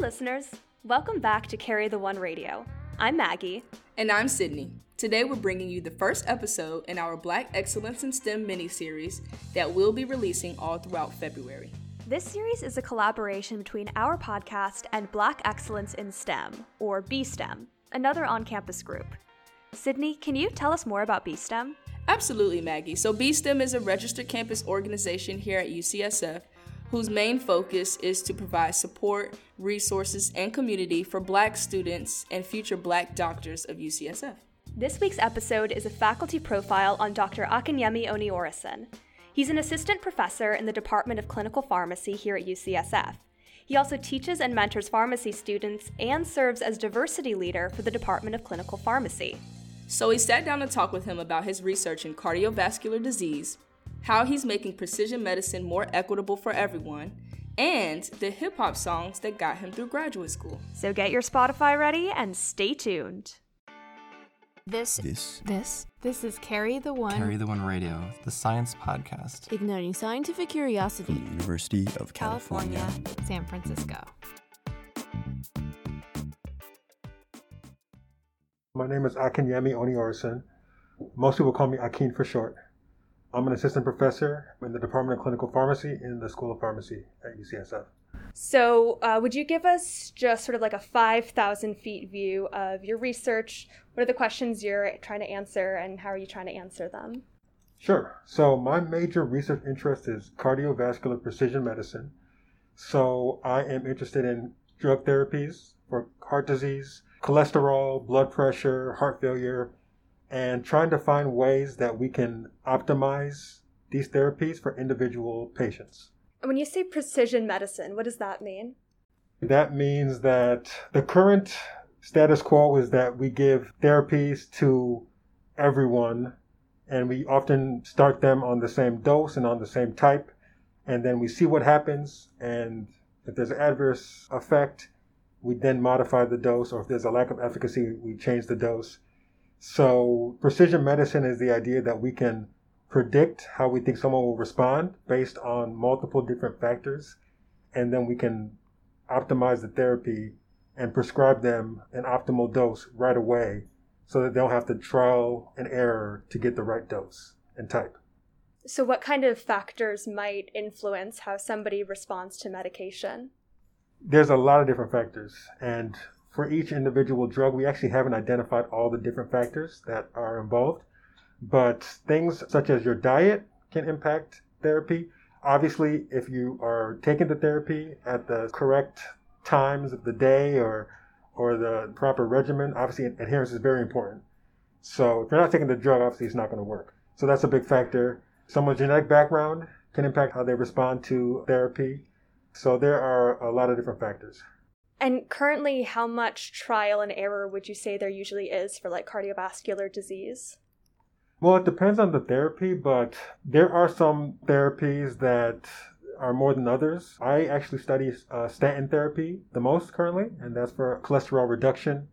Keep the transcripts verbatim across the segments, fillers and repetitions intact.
listeners. Welcome back to Carry the One Radio. I'm Maggie. And I'm Sydney. Today we're bringing you the first episode in our Black Excellence in STEM mini-series that we'll be releasing all throughout February. This series is a collaboration between our podcast and Black Excellence in STEM, or B STEM, another on-campus group. Sydney, can you tell us more about B STEM? Absolutely, Maggie. So B STEM is a registered campus organization here at U C S F whose main focus is to provide support, resources, and community for Black students and future Black doctors of U C S F. This week's episode is a faculty profile on Doctor Akinyemi Oni-Orison. He's an assistant professor in the Department of Clinical Pharmacy here at U C S F. He also teaches and mentors pharmacy students and serves as diversity leader for the Department of Clinical Pharmacy. So we sat down to talk with him about his research in cardiovascular disease, how he's making precision medicine more equitable for everyone, and the hip-hop songs that got him through graduate school. So get your Spotify ready and stay tuned. This, This, this, this is Carry the One, Carry the One Radio, the science podcast igniting scientific curiosity, from the University of California. California, San Francisco. My name is Akinyemi Oni-Orison. Most people call me Akin for short. I'm an assistant professor in the Department of Clinical Pharmacy in the School of Pharmacy at U C S F. So uh, would you give us just sort of like a five thousand feet view of your research? What are the questions you're trying to answer, and how are you trying to answer them? Sure. So my major research interest is cardiovascular precision medicine. So I am interested in drug therapies for heart disease, cholesterol, blood pressure, heart failure, and trying to find ways that we can optimize these therapies for individual patients. When you say precision medicine, what does that mean? That means that the current status quo is that we give therapies to everyone, and we often start them on the same dose and on the same type, and then we see what happens, and if there's an adverse effect, we then modify the dose, or if there's a lack of efficacy, we change the dose. So precision medicine is the idea that we can predict how we think someone will respond based on multiple different factors, and then we can optimize the therapy and prescribe them an optimal dose right away so that they don't have to trial and error to get the right dose and type. So what kind of factors might influence how somebody responds to medication? There's a lot of different factors, and for each individual drug, we actually haven't identified all the different factors that are involved. But things such as your diet can impact therapy. Obviously, if you are taking the therapy at the correct times of the day or or the proper regimen, obviously adherence is very important. So if you're not taking the drug, obviously it's not going to work. So that's a big factor. Someone's genetic background can impact how they respond to therapy. So there are a lot of different factors. And currently, how much trial and error would you say there usually is for like cardiovascular disease? Well, it depends on the therapy, but there are some therapies that are more than others. I actually study uh, statin therapy the most currently, and that's for cholesterol reduction.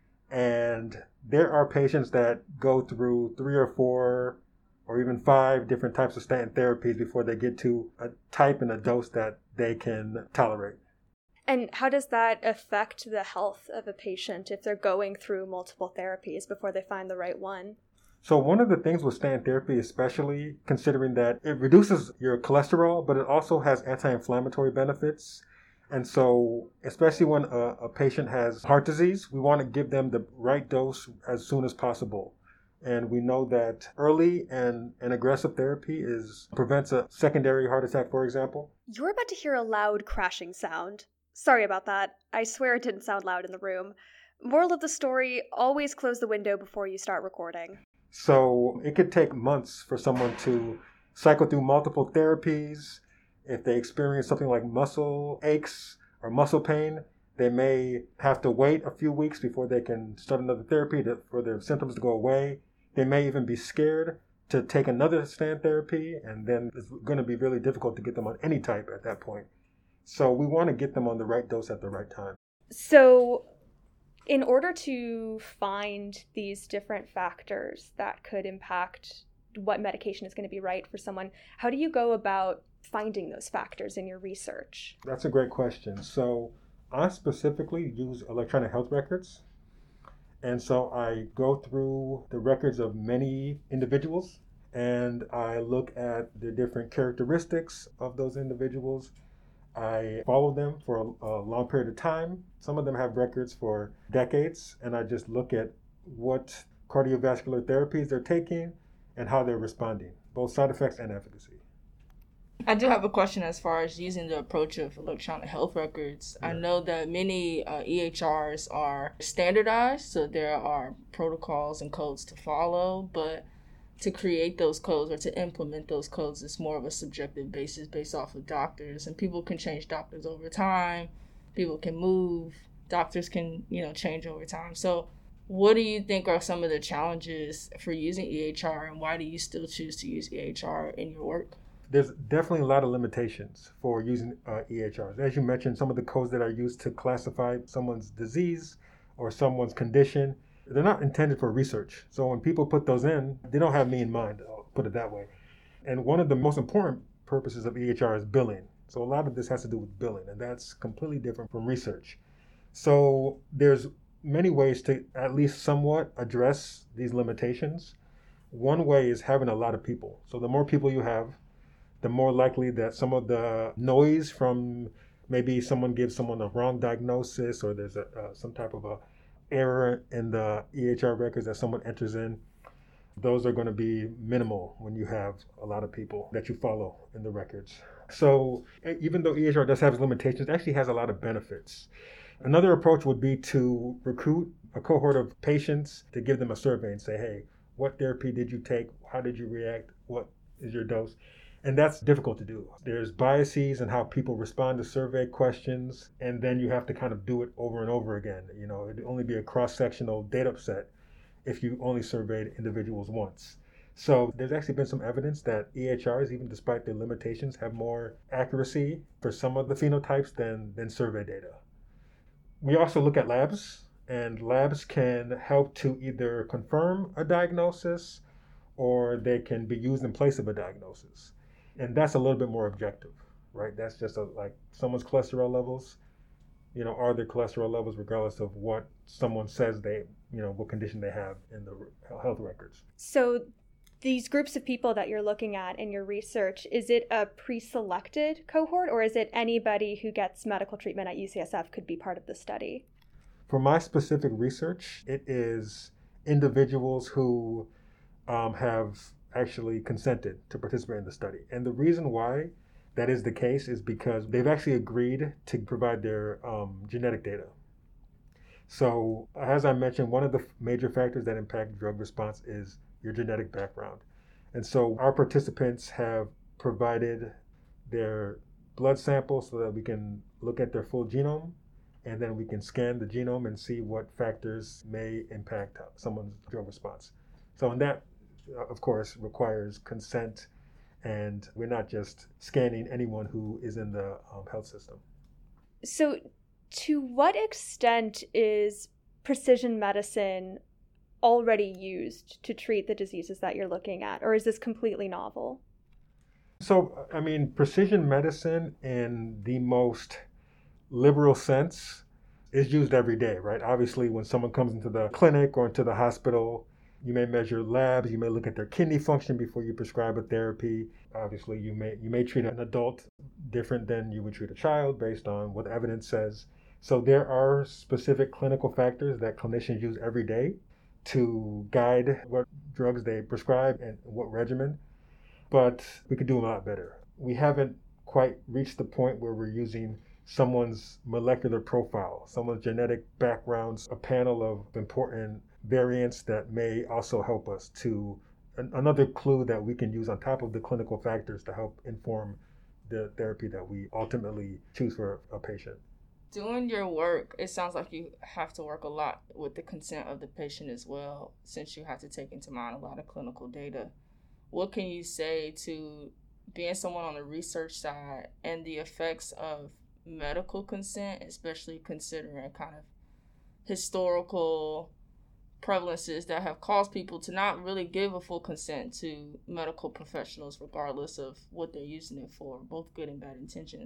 And there are patients that go through three or four or even five different types of statin therapies before they get to a type and a dose that they can tolerate. And how does that affect the health of a patient if they're going through multiple therapies before they find the right one? So one of the things with statin therapy, especially considering that it reduces your cholesterol, but it also has anti-inflammatory benefits. And so especially when a, a patient has heart disease, we want to give them the right dose as soon as possible. And we know that early and, and aggressive therapy is prevents a secondary heart attack, for example. You're about to hear a loud crashing sound. Sorry about that. I swear it didn't sound loud in the room. Moral of the story, always close the window before you start recording. So it could take months for someone to cycle through multiple therapies. If they experience something like muscle aches or muscle pain, they may have to wait a few weeks before they can start another therapy to, for their symptoms to go away. They may even be scared to take another statin therapy, and then it's going to be really difficult to get them on any type at that point. So we want to get them on the right dose at the right time. So in order to find these different factors that could impact what medication is going to be right for someone, how do you go about finding those factors in your research? That's a great question. So I specifically use electronic health records. And so I go through the records of many individuals and I look at the different characteristics of those individuals. I follow them for a, a long period of time. Some of them have records for decades, and I just look at what cardiovascular therapies they're taking and how they're responding, both side effects and efficacy. I do have a question as far as using the approach of electronic health records. Yeah. I know that many uh, E H Rs are standardized, so there are protocols and codes to follow, but to create those codes or to implement those codes is more of a subjective basis based off of doctors, and people can change doctors over time. People can move. Doctors can, you know, change over time. So what do you think are some of the challenges for using E H R, and why do you still choose to use E H R in your work? There's definitely a lot of limitations for using uh, E H Rs. As you mentioned, some of the codes that are used to classify someone's disease or someone's condition, they're not intended for research. So when people put those in, they don't have me in mind, I'll put it that way. And one of the most important purposes of E H R is billing. So a lot of this has to do with billing, and that's completely different from research. So there's many ways to at least somewhat address these limitations. One way is having a lot of people. So the more people you have, the more likely that some of the noise from maybe someone gives someone a wrong diagnosis, or there's a, uh, some type of a error in the E H R records that someone enters in, those are going to be minimal when you have a lot of people that you follow in the records. So even though E H R does have its limitations, it actually has a lot of benefits. Another approach would be to recruit a cohort of patients to give them a survey and say, hey, what therapy did you take? How did you react? What is your dose? And that's difficult to do. There's biases in how people respond to survey questions, and then you have to kind of do it over and over again. You know, it'd only be a cross-sectional data set if you only surveyed individuals once. So there's actually been some evidence that E H Rs, even despite their limitations, have more accuracy for some of the phenotypes than, than survey data. We also look at labs, and labs can help to either confirm a diagnosis or they can be used in place of a diagnosis. And that's a little bit more objective, right? That's just a, like someone's cholesterol levels, you know, are their cholesterol levels regardless of what someone says they, you know, what condition they have in the health records. So these groups of people that you're looking at in your research, is it a pre-selected cohort, or is it anybody who gets medical treatment at U C S F could be part of the study? For my specific research, it is individuals who um, have actually consented to participate in the study. And the reason why that is the case is because they've actually agreed to provide their um, genetic data. So as I mentioned, one of the major factors that impact drug response is your genetic background. And so our participants have provided their blood samples so that we can look at their full genome, and then we can scan the genome and see what factors may impact someone's drug response. So in that, of course, requires consent, and we're not just scanning anyone who is in the um, health system. So to what extent is precision medicine already used to treat the diseases that you're looking at, or is this completely novel? So, I mean, precision medicine in the most liberal sense is used every day, right? Obviously, when someone comes into the clinic or into the hospital, you may measure labs, you may look at their kidney function before you prescribe a therapy. Obviously, you may you may treat an adult different than you would treat a child based on what evidence says. So there are specific clinical factors that clinicians use every day to guide what drugs they prescribe and what regimen, but we could do a lot better. We haven't quite reached the point where we're using someone's molecular profile, someone's genetic backgrounds, a panel of important variants that may also help us to, an, another clue that we can use on top of the clinical factors to help inform the therapy that we ultimately choose for a patient. Doing your work, it sounds like you have to work a lot with the consent of the patient as well, since you have to take into mind a lot of clinical data. What can you say to being someone on the research side and the effects of medical consent, especially considering kind of historical prevalences that have caused people to not really give a full consent to medical professionals, regardless of what they're using it for, both good and bad intentions?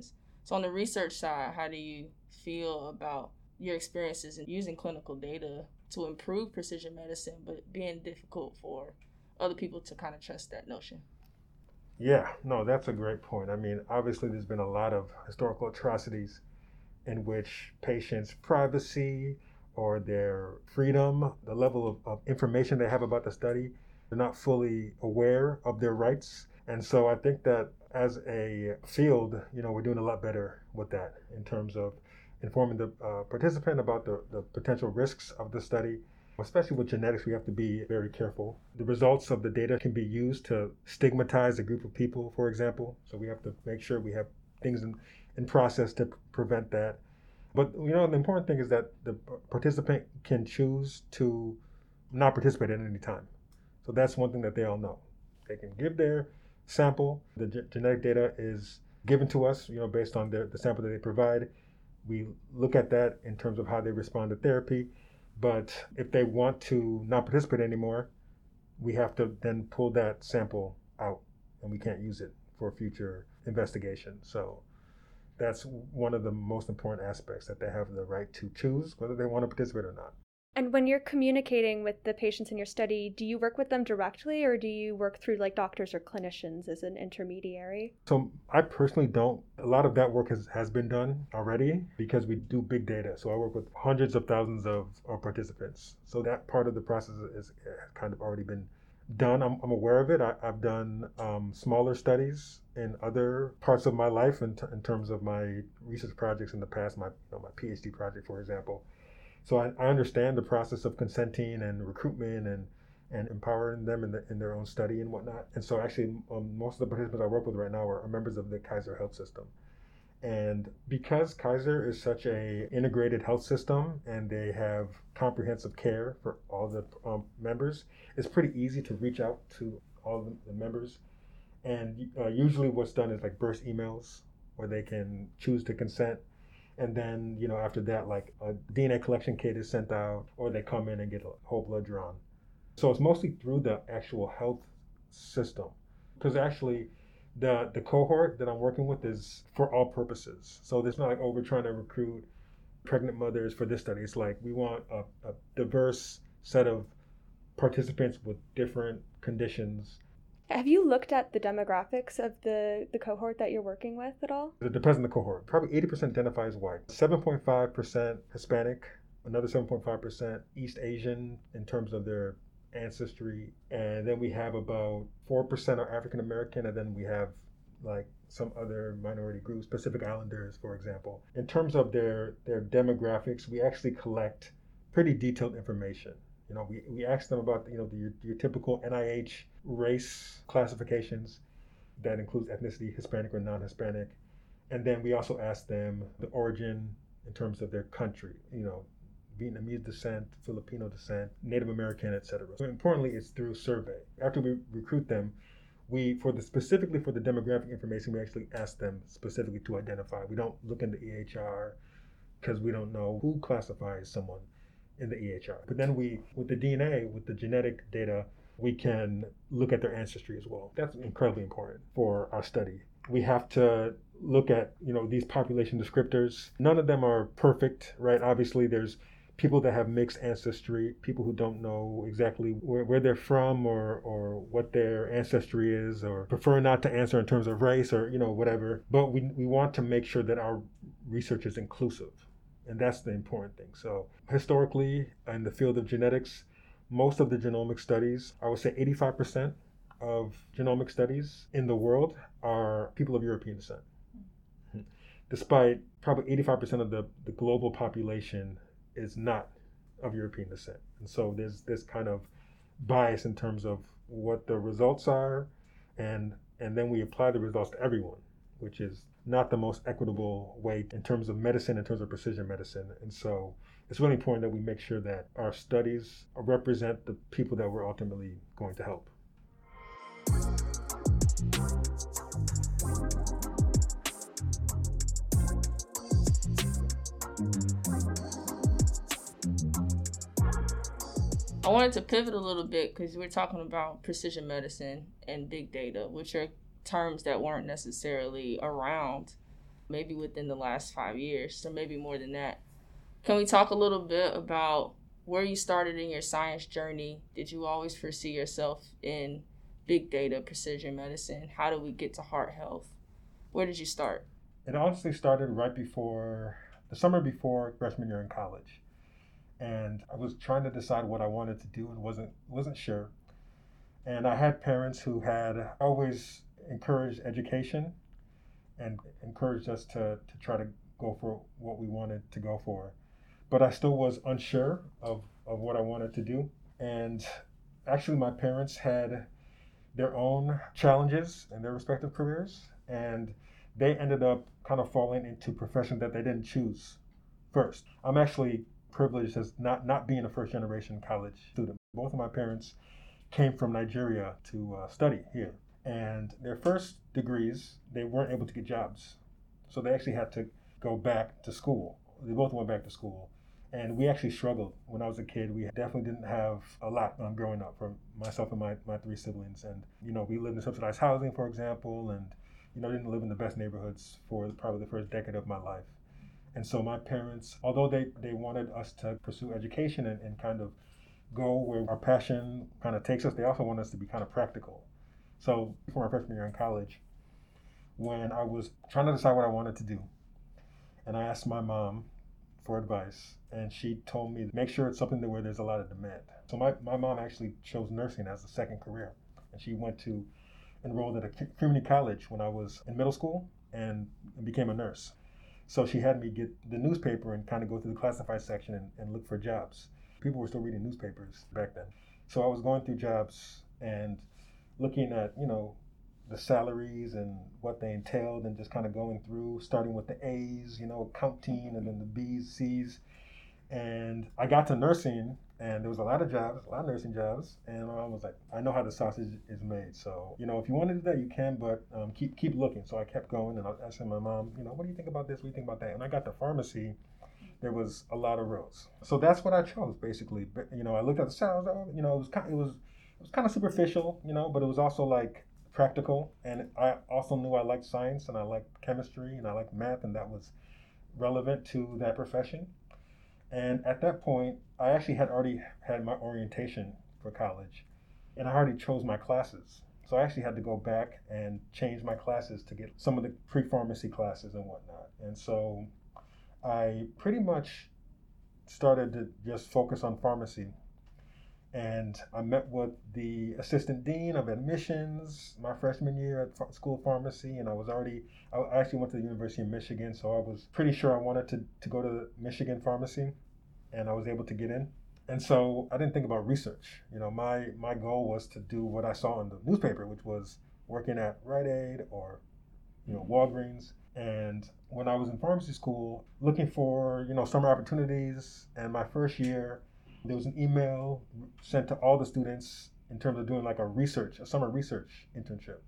So on the research side, how do you feel about your experiences in using clinical data to improve precision medicine, but being difficult for other people to kind of trust that notion? Yeah, no, that's a great point. I mean, obviously there's been a lot of historical atrocities in which patients' privacy or their freedom, the level of, of information they have about the study, they're not fully aware of their rights. And so I think that as a field, you know, we're doing a lot better with that in terms of informing the uh, participant about the, the potential risks of the study. Especially with genetics, we have to be very careful. The results of the data can be used to stigmatize a group of people, for example. So we have to make sure we have things in, in process to prevent that. But, you know, the important thing is that the participant can choose to not participate at any time. So that's one thing that they all know. They can give their sample. The ge- genetic data is given to us, you know, based on their, the sample that they provide. We look at that in terms of how they respond to therapy. But if they want to not participate anymore, we have to then pull that sample out, and we can't use it for future investigation. So that's one of the most important aspects, that they have the right to choose whether they want to participate or not. And when you're communicating with the patients in your study, do you work with them directly, or do you work through like doctors or clinicians as an intermediary? So I personally don't. A lot of that work has, has been done already because we do big data. So I work with hundreds of thousands of, of participants. So that part of the process is, is kind of already been done. I'm, I'm aware of it. I, I've done um, smaller studies in other parts of my life in, t- in terms of my research projects in the past, my, you know, my PhD project, for example. So I, I understand the process of consenting and recruitment and, and empowering them in, the, in their own study and whatnot. And so actually um, most of the participants I work with right now are, are members of the Kaiser Health System. And because Kaiser is such a integrated health system and they have comprehensive care for all the um, members, it's pretty easy to reach out to all the, the members. And uh, usually what's done is like burst emails where they can choose to consent. And then, you know, after that, like a D N A collection kit is sent out, or they come in and get a whole blood drawn. So it's mostly through the actual health system. Because actually, the, the cohort that I'm working with is for all purposes. So it's not like, oh, we're trying to recruit pregnant mothers for this study. It's like we want a, a diverse set of participants with different conditions. Have you looked at the demographics of the, the cohort that you're working with at all? It depends on the cohort. Probably eighty percent identify as white, seven point five percent Hispanic, another seven point five percent East Asian in terms of their ancestry. And then we have about four percent are African American, and then we have like some other minority groups, Pacific Islanders, for example. In terms of their, their demographics, we actually collect pretty detailed information. You know, we, we ask them about, you know, the, your, your typical N I H race classifications that includes ethnicity, Hispanic or non-Hispanic. And then we also ask them the origin in terms of their country, you know, Vietnamese descent, Filipino descent, Native American, et cetera. So importantly, it's through survey. After we recruit them, we, for the specifically for the demographic information, we actually ask them specifically to identify. We don't look into E H R because we don't know who classifies someone in the E H R. But then we, with the D N A, with the genetic data, we can look at their ancestry as well. That's incredibly important for our study. We have to look at, you know, these population descriptors. None of them are perfect, right? Obviously, there's people that have mixed ancestry, people who don't know exactly where, where they're from or, or what their ancestry is, or prefer not to answer in terms of race or, you know, whatever. But we, we want to make sure that our research is inclusive. And that's the important thing. So historically, in the field of genetics, most of the genomic studies, I would say eighty-five percent of genomic studies in the world are people of European descent. Mm-hmm. Despite probably eighty-five percent of the, the global population is not of European descent. And so there's this kind of bias in terms of what the results are, and and then we apply the results to everyone, which is not the most equitable way in terms of medicine, in terms of precision medicine. And so it's really important that we make sure that our studies represent the people that we're ultimately going to help. I wanted to pivot a little bit because we're talking about precision medicine and big data, which are terms that weren't necessarily around maybe within the last five years, or maybe more than that. Can we talk a little bit about where you started in your science journey? Did you always foresee yourself in big data, precision medicine? How did we get to heart health? Where did you start? It honestly started right before, the summer before freshman year in college. And I was trying to decide what I wanted to do and wasn't wasn't sure. And I had parents who had always encouraged education and encouraged us to, to try to go for what we wanted to go for. But I still was unsure of, of what I wanted to do. And actually my parents had their own challenges in their respective careers, and they ended up kind of falling into professions that they didn't choose first. I'm actually privileged as not, not being a first generation college student. Both of my parents came from Nigeria to uh, study here. And their first degrees, they weren't able to get jobs. So they actually had to go back to school. They both went back to school. And we actually struggled when I was a kid. We definitely didn't have a lot um, growing up for myself and my, my three siblings. And, you know, we lived in subsidized housing, for example, and, you know, didn't live in the best neighborhoods for probably the first decade of my life. And so my parents, although they, they wanted us to pursue education and, and kind of go where our passion kind of takes us, they also want us to be kind of practical. So before my freshman year in college, when I was trying to decide what I wanted to do, and I asked my mom for advice, and she told me, make sure it's something where there's a lot of demand. So my, my mom actually chose nursing as a second career, and she went to enrolled at a community college when I was in middle school and became a nurse. So she had me get the newspaper and kind of go through the classified section and, and look for jobs. People were still reading newspapers back then. So I was going through jobs and looking at, you know, the salaries and what they entailed, and just kind of going through, starting with the A's, you know, counting, and then the B's, C's. And I got to nursing, and there was a lot of jobs, a lot of nursing jobs, and I was like, I know how the sausage is made. So, you know, if you want to do that, you can, but um, keep keep looking. So I kept going, and I was asking my mom, you know, what do you think about this? What do you think about that? And I got to pharmacy. There was a lot of rows. So that's what I chose, basically. But, you know, I looked at the salaries, you know, it was kind, it was it was kind of superficial, you know, but it was also like practical. And I also knew I liked science, and I liked chemistry, and I liked math, and that was relevant to that profession. And at that point, I actually had already had my orientation for college, and I already chose my classes. So I actually had to go back and change my classes to get some of the pre-pharmacy classes and whatnot. And so I pretty much started to just focus on pharmacy. And I met with the assistant dean of admissions my freshman year at School of Pharmacy, and I was already, I actually went to the University of Michigan, so I was pretty sure I wanted to, to go to Michigan Pharmacy, and I was able to get in. And so I didn't think about research. You know, my, my goal was to do what I saw in the newspaper, which was working at Rite Aid or, you know, Walgreens. And when I was in pharmacy school, looking for, you know, summer opportunities, and my first year, there was an email sent to all the students in terms of doing like a research, a summer research internship.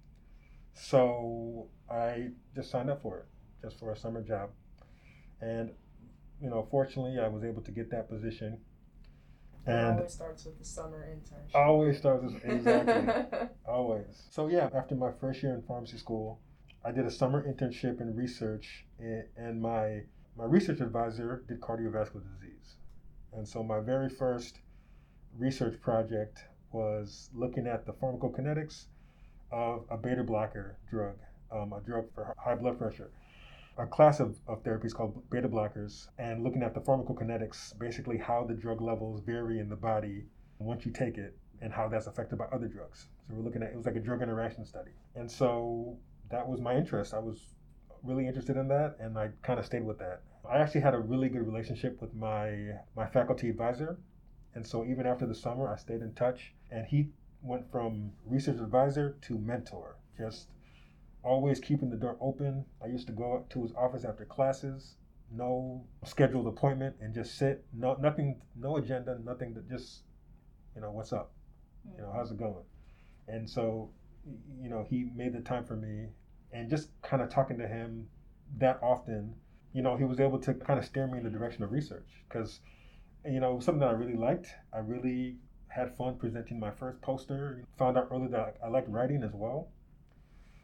So I just signed up for it, just for a summer job. And, you know, fortunately, I was able to get that position. And it always starts with the summer internship. Always starts with, exactly, always. So yeah, after my first year in pharmacy school, I did a summer internship in research, and my, my research advisor did cardiovascular disease. And so my very first research project was looking at the pharmacokinetics of a beta blocker drug, um, a drug for high blood pressure. A class of, of therapies called beta blockers, and looking at the pharmacokinetics, basically how the drug levels vary in the body once you take it, and how that's affected by other drugs. So we're looking at, it was like a drug interaction study. And so that was my interest. I was really interested in that, and I kind of stayed with that. I actually had a really good relationship with my my faculty advisor, and so even after the summer, I stayed in touch, and he went from research advisor to mentor, just always keeping the door open. I used to go up to his office after classes, no scheduled appointment, and just sit, no nothing, no agenda, nothing, that just, you know, what's up? You know, how's it going? And so, you know, he made the time for me, and just kind of talking to him that often, you know, he was able to kind of steer me in the direction of research, because, you know, something that I really liked. I really had fun presenting my first poster. Found out early that I liked writing as well.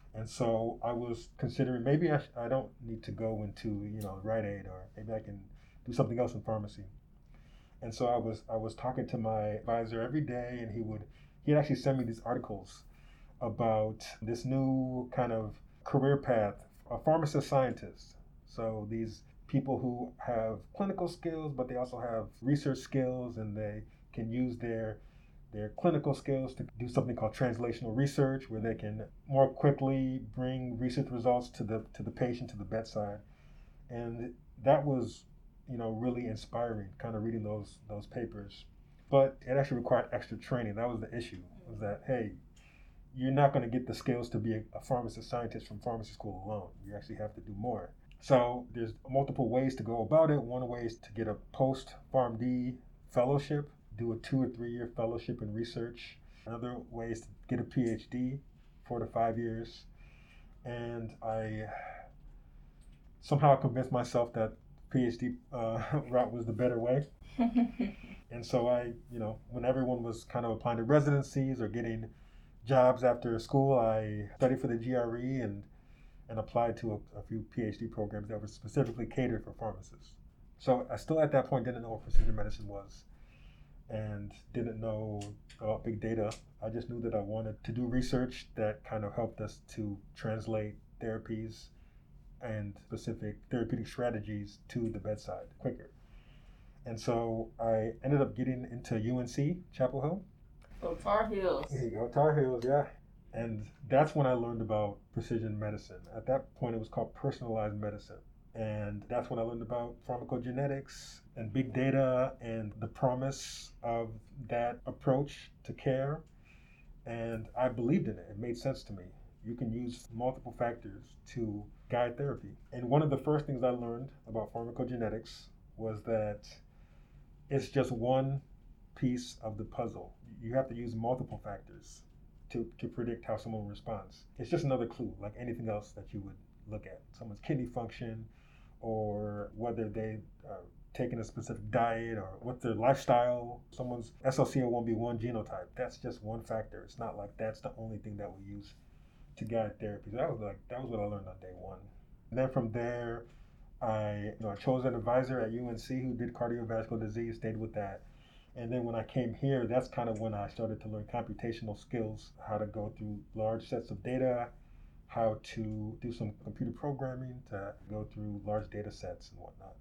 And so I was considering maybe I, sh- I don't need to go into, you know, Rite Aid, or maybe I can do something else in pharmacy. And so I was I was talking to my advisor every day, and he would he'd actually send me these articles about this new kind of career path, a pharmacist scientist. So these people who have clinical skills, but they also have research skills, and they can use their their clinical skills to do something called translational research, where they can more quickly bring research results to the to the patient, to the bedside. And that was, you know, really inspiring, kind of reading those those papers. But it actually required extra training. That was the issue, was that, hey, you're not going to get the skills to be a, a pharmacist scientist from pharmacy school alone. You actually have to do more. So there's multiple ways to go about it. One way is to get a post-PharmD fellowship, do a two or three year fellowship in research. Another way is to get a PhD, four to five years. And I somehow convinced myself that PhD uh, route was the better way. And so I, you know, when everyone was kind of applying to residencies or getting jobs after school, I studied for the G R E and and applied to a, a few PhD programs that were specifically catered for pharmacists. So I still at that point didn't know what precision medicine was, and didn't know about big data. I just knew that I wanted to do research that kind of helped us to translate therapies and specific therapeutic strategies to the bedside quicker. And so I ended up getting into U N C, Chapel Hill. Oh, Tar Heels. There you go, Tar Heels, yeah. And that's when I learned about precision medicine. At that point, it was called personalized medicine. And that's when I learned about pharmacogenetics and big data and the promise of that approach to care. And I believed in it. It made sense to me. You can use multiple factors to guide therapy. And one of the first things I learned about pharmacogenetics was that it's just one piece of the puzzle. You have to use multiple factors to, to predict how someone responds. It's just another clue, like anything else that you would look at. Someone's kidney function, or whether they are taking a specific diet, or what's their lifestyle. Someone's S L C O one B one genotype, that's just one factor. It's not like that's the only thing that we use to guide therapy. So that was like that was what I learned on day one. And then from there, I, you know, I chose an advisor at U N C who did cardiovascular disease, stayed with that. And then when I came here, that's kind of when I started to learn computational skills, how to go through large sets of data, how to do some computer programming to go through large data sets and whatnot.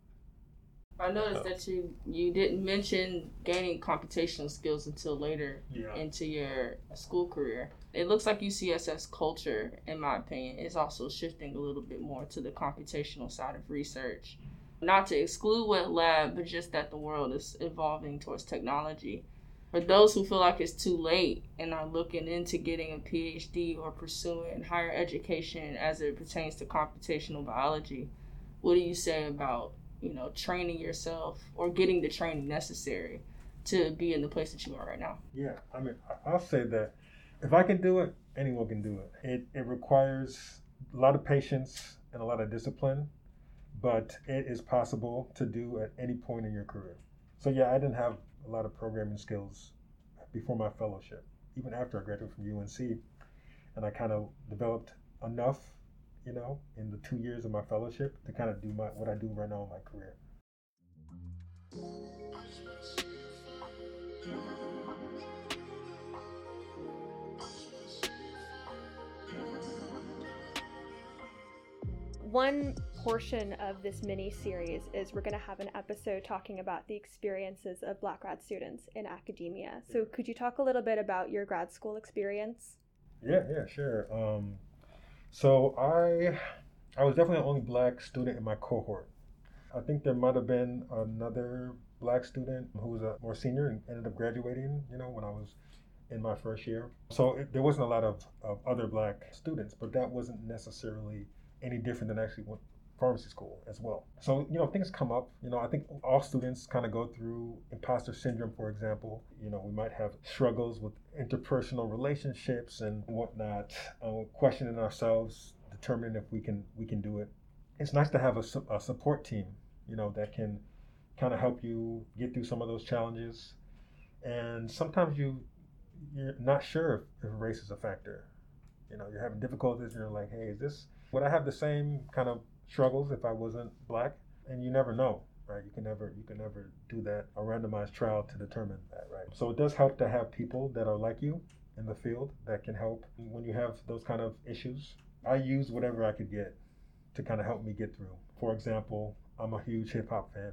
I noticed that you you didn't mention gaining computational skills until later yeah. into your school career. It looks like U C S F's culture, in my opinion, is also shifting a little bit more to the computational side of research. Not to exclude wet lab, but just that the world is evolving towards technology. For those who feel like it's too late and are looking into getting a PhD or pursuing higher education as it pertains to computational biology, what do you say about, you know, training yourself or getting the training necessary to be in the place that you are right now? Yeah, I mean, I'll say that if I can do it, anyone can do it. It it requires a lot of patience and a lot of discipline, but it is possible to do at any point in your career. So yeah, I didn't have a lot of programming skills before my fellowship, even after I graduated from U N C, and I kind of developed enough, you know, in the two years of my fellowship to kind of do my what I do right now in my career. One portion of this mini-series is we're going to have an episode talking about the experiences of Black grad students in academia. So could you talk a little bit about your grad school experience? Yeah, yeah, sure. Um, so I I was definitely the only Black student in my cohort. I think there might have been another Black student who was a more senior and ended up graduating, you know, when I was in my first year. So it, there wasn't a lot of, of other Black students, but that wasn't necessarily any different than actually went pharmacy school as well. So, you know, things come up. You know, I think all students kind of go through imposter syndrome, for example. You know, we might have struggles with interpersonal relationships and whatnot, uh, questioning ourselves, determining if we can we can do it. It's nice to have a, su- a support team, you know, that can kind of help you get through some of those challenges. And sometimes you, you're not sure if, if race is a factor. You know, you're having difficulties and you're like, hey, is this, would I have the same kind of struggles if I wasn't black? And you never know, right? You can never, you can never do that, a randomized trial to determine that, right? So it does help to have people that are like you in the field that can help when you have those kind of issues. I use whatever I could get to kind of help me get through. For example, I'm a huge hip hop fan,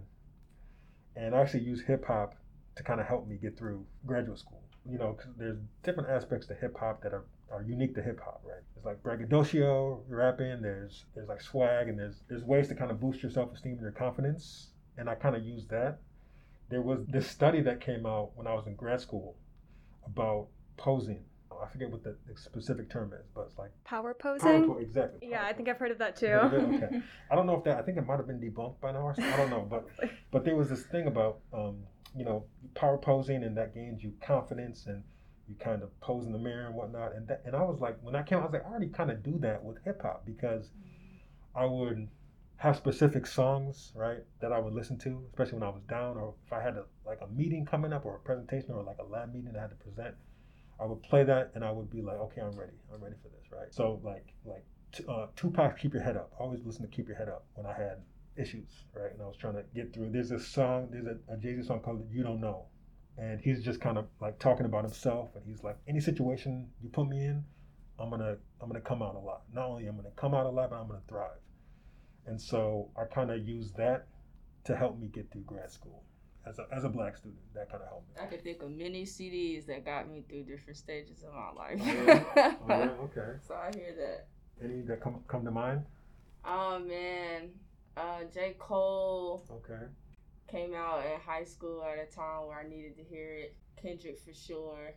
and I actually use hip hop to kind of help me get through graduate school. You know, 'cause there's different aspects to hip hop that are, are unique to hip hop, right? There's like braggadocio rapping, there's there's like swag, and there's there's ways to kind of boost your self-esteem and your confidence. And I kind of use that. There was this study that came out when I was in grad school about posing. I forget what the specific term is, but it's like Power power posing? po- exactly. Yeah, power I think posing. I've heard of that You heard of too. it? Okay. I don't know if that, I think it might have been debunked by now or something. I don't know. But but there was this thing about, um, you know, power posing, and that gains you confidence, and you kind of pose in the mirror and whatnot. And that, and I was like, when I came, I was like, I already kind of do that with hip hop, because I would have specific songs, right, that I would listen to, especially when I was down, or if I had a, like a meeting coming up or a presentation or like a lab meeting I had to present. I would play that and I would be like, okay, I'm ready. I'm ready for this, right? So like like uh, Tupac, Keep Your Head Up. I always listen to Keep Your Head Up when I had issues, right? And I was trying to get through. There's a song, there's a, a Jay-Z song called You Don't Know. And he's just kind of like talking about himself, and he's like, any situation you put me in, I'm gonna I'm gonna come out a lot. Not only I'm gonna come out a lot, but I'm gonna thrive. And so I kind of use that to help me get through grad school. As a, as a black student, that kind of helped me. I could think of many C Ds that got me through different stages of my life. Oh, yeah? Oh, yeah? Okay. So I hear that. Any that come come to mind? Oh man, uh, J. Cole Okay. came out in high school at a time where I needed to hear it. Kendrick for sure.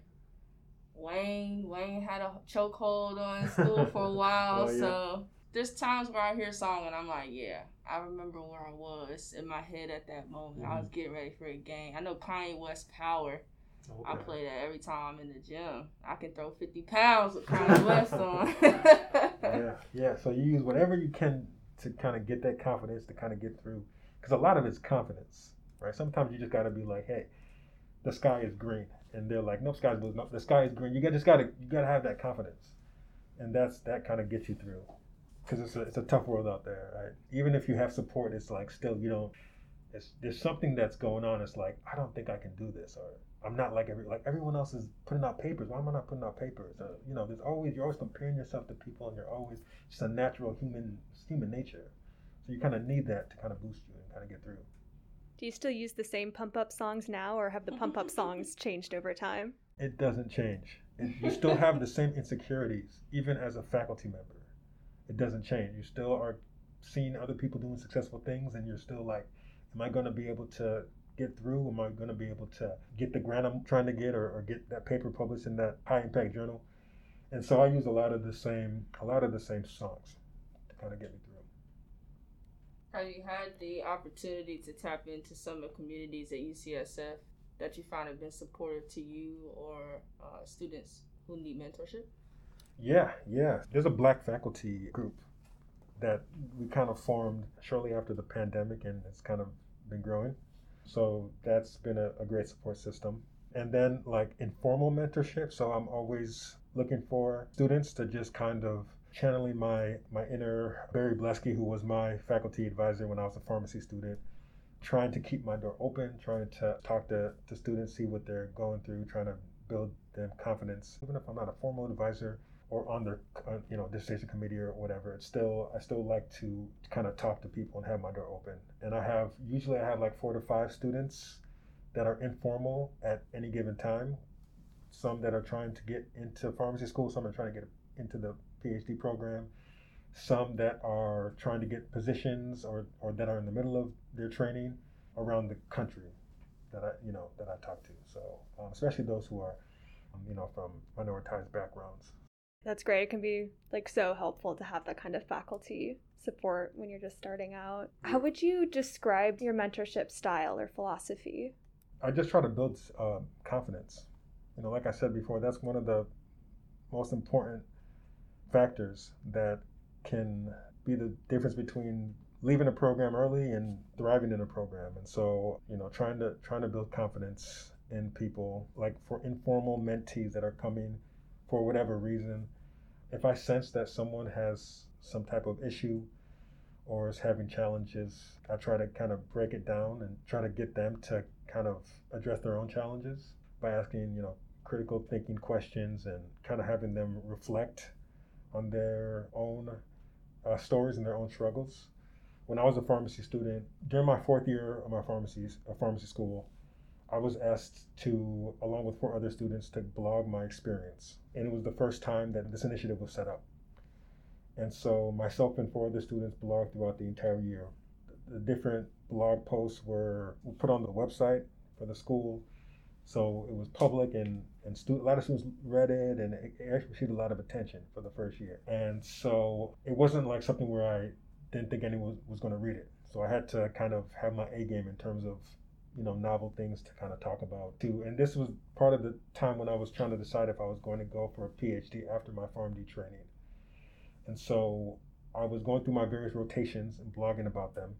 Wayne, Wayne had a chokehold on school for a while, Oh, yeah. so there's times where I hear a song and I'm like, yeah, I remember where I was in my head at that moment. Mm-hmm. I was getting ready for a game. I know Kanye West Power. Okay. I play that every time I'm in the gym. I can throw fifty pounds with Kanye West on. Yeah, yeah. So you use whatever you can to kind of get that confidence to kind of get through, because a lot of it's confidence, right? Sometimes you just got to be like, hey, the sky is green, and they're like, no, sky's blue. No, the sky is green. You got just got to you got to have that confidence, and that's that kind of gets you through, because it's a it's a tough world out there, right? Even if you have support, it's like still you don't. It's, there's something that's going on. It's like, I don't think I can do this, or I'm not like every like everyone else is putting out papers. Why am I not putting out papers? Uh, you know, there's always you're always comparing yourself to people, and you're always just a natural human human nature. So you kind of need that to kind of boost you and kind of get through. Do you still use the same pump up songs now, or have the pump up songs changed over time? It doesn't change. It, you still have the same insecurities, even as a faculty member. It doesn't change. You still are seeing other people doing successful things, and you're still like, am I going to be able to get through? Am I going to be able to get the grant I'm trying to get, or, or get that paper published in that high impact journal? And so I use a lot of the same, a lot of the same songs to kind of get me through. Have you had the opportunity to tap into some of the communities at U C S F that you find have been supportive to you or uh, students who need mentorship? Yeah, yeah. There's a black faculty group that we kind of formed shortly after the pandemic, and it's kind of been growing. So that's been a, a great support system. And then like informal mentorship. So I'm always looking for students to just kind of channeling my, my inner Barry Blesky, who was my faculty advisor when I was a pharmacy student, trying to keep my door open, trying to talk to, to students, see what they're going through, trying to build them confidence. Even if I'm not a formal advisor or on their, uh, you know, dissertation committee or whatever, it's still, I still like to kind of talk to people and have my door open. And I have, usually I have like four to five students that are informal at any given time. Some that are trying to get into pharmacy school, some are trying to get into the PhD program, some that are trying to get positions or, or that are in the middle of their training around the country that I, you know, that I talk to. So um, especially those who are, um, you know, from minoritized backgrounds. That's great. It can be like so helpful to have that kind of faculty support when you're just starting out. How would you describe your mentorship style or philosophy? I just try to build uh, confidence. You know, like I said before, that's one of the most important factors that can be the difference between leaving a program early and thriving in a program. And so, you know, trying to trying to build confidence in people, like for informal mentees that are coming for whatever reason, if I sense that someone has some type of issue or is having challenges, I try to kind of break it down and try to get them to kind of address their own challenges by asking, you know, critical thinking questions and kind of having them reflect on their own uh, stories and their own struggles. When I was a pharmacy student, during my fourth year of my pharmacy, uh, pharmacy school, I was asked to, along with four other students, to blog my experience. And it was the first time that this initiative was set up. And so myself and four other students blogged throughout the entire year. The different blog posts were put on the website for the school. So it was public, and, and stu- a lot of students read it, and it actually received a lot of attention for the first year. And so it wasn't like something where I didn't think anyone was, was going to read it. So I had to kind of have my A game in terms of, you know, novel things to kind of talk about too. And this was part of the time when I was trying to decide if I was going to go for a P H D after my PharmD training. And so I was going through my various rotations and blogging about them.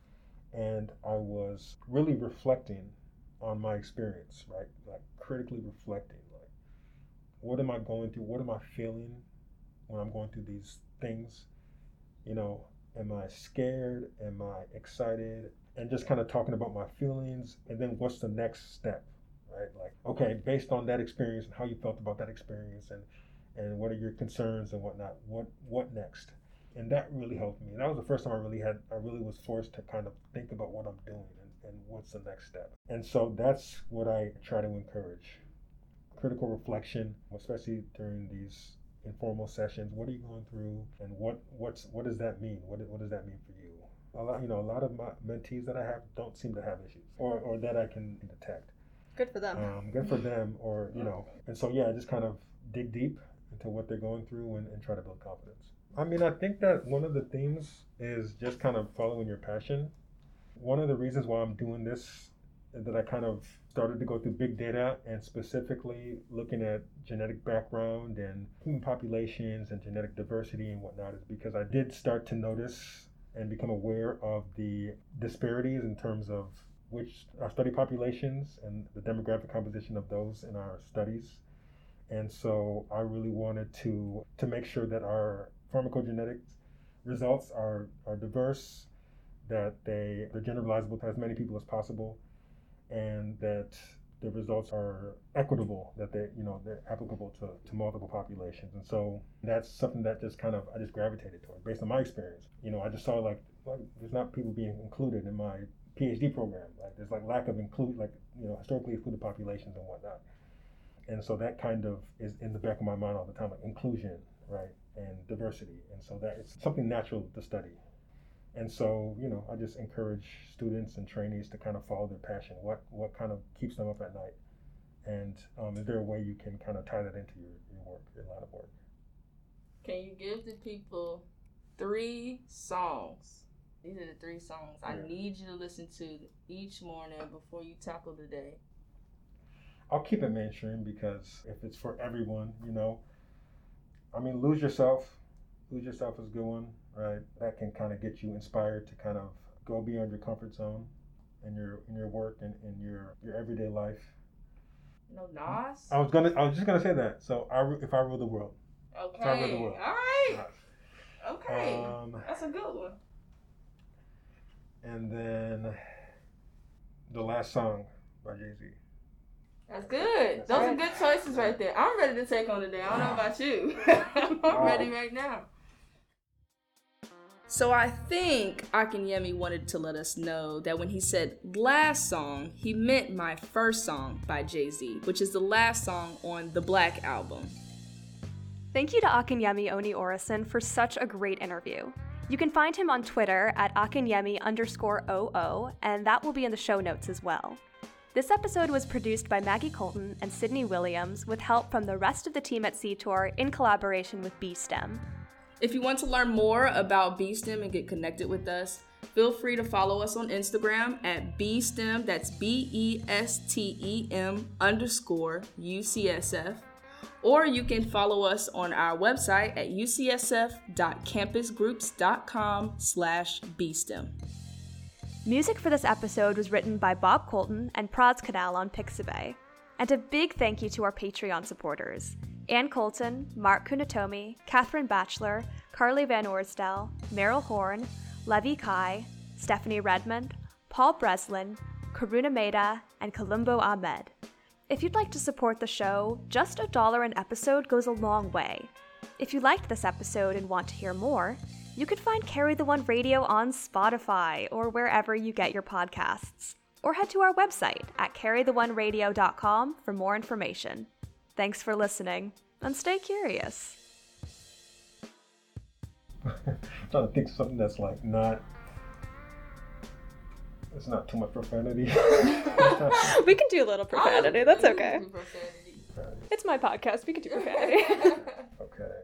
And I was really reflecting on my experience, right? Like critically reflecting, like, what am I going through? What am I feeling when I'm going through these things? You know, am I scared? Am I excited? And just kind of talking about my feelings, and then what's the next step, right? Like, okay, based on that experience and how you felt about that experience, and and what are your concerns and whatnot, what what next? And that really helped me. And that was the first time I really had, I really was forced to kind of think about what I'm doing and, and what's the next step. And so that's what I try to encourage. Critical reflection, especially during these informal sessions. What are you going through, and what what's what does that mean? What what does that mean for you? A lot, you know, a lot of my mentees that I have don't seem to have issues, or, or that I can detect. Good for them. Um, good for them, or, you know, and so, yeah, just kind of dig deep into what they're going through and, and try to build confidence. I mean, I think that one of the themes is just kind of following your passion. One of the reasons why I'm doing this is that I kind of started to go through big data and specifically looking at genetic background and human populations and genetic diversity and whatnot is because I did start to notice and become aware of the disparities in terms of which our study populations and the demographic composition of those in our studies. And so I really wanted to to make sure that our pharmacogenetic results are, are diverse, that they are generalizable to as many people as possible, and that the results are equitable, that they, you know, they're applicable to, to multiple populations. And so that's something that just kind of, I just gravitated toward based on my experience. You know, I just saw like, well, there's not people being included in my PhD program. Like there's like lack of include, like, you know, historically excluded populations and whatnot. And so that kind of is in the back of my mind all the time, like inclusion, right, and diversity. And so that it's something natural to study. And so, you know, I just encourage students and trainees to kind of follow their passion. What what kind of keeps them up at night? And um, is there a way you can kind of tie that into your, your work, your line of work? Can you give the people three songs? These are the three songs yeah. I need you to listen to each morning before you tackle the day. I'll keep it mainstream because if it's for everyone, you know, I mean, Lose Yourself. Lose Yourself is a good one, right? That can kind of get you inspired to kind of go beyond your comfort zone in your in your work and in your, your everyday life. No Nas? I was gonna. I was just gonna say that. So, I, If I Rule the World. Okay. If I Rule the World. All right. Nas. Okay. Um, That's a good one. And then the last song by Jay-Z. That's good. That's Those right. are good choices right there. I'm ready to take on the day. I don't know about you. I'm Wow. ready right now. So I think Akinyemi wanted to let us know that when he said last song, he meant my first song by Jay-Z, which is the last song on the Black album. Thank you to Akinyemi Oni-Orison for such a great interview. You can find him on Twitter at Akinyemi underscore OO, and that will be in the show notes as well. This episode was produced by Maggie Colton and Sydney Williams with help from the rest of the team at C T O R in collaboration with B STEM. If you want to learn more about B STEM and get connected with us, feel free to follow us on Instagram at B STEM, that's B E S T E M underscore U C S F, or you can follow us on our website at U C S F dot campus groups dot com slash B STEM. Music for this episode was written by Bob Colton and Praz Kadal on Pixabay. And a big thank you to our Patreon supporters: Ann Colton, Mark Kunatomi, Catherine Batchelor, Carly Van Orsdell, Meryl Horn, Levi Kai, Stephanie Redmond, Paul Breslin, Karuna Mehta, and Columbo Ahmed. If you'd like to support the show, just a dollar an episode goes a long way. If you liked this episode and want to hear more, you can find Carry the One Radio on Spotify or wherever you get your podcasts. Or head to our website at carry the one radio dot com for more information. Thanks for listening, and stay curious. I'm trying to think of something that's like not, it's not too much profanity. We can do a little profanity, that's okay. Profanity. It's my podcast, we can do profanity. Okay.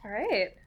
All right.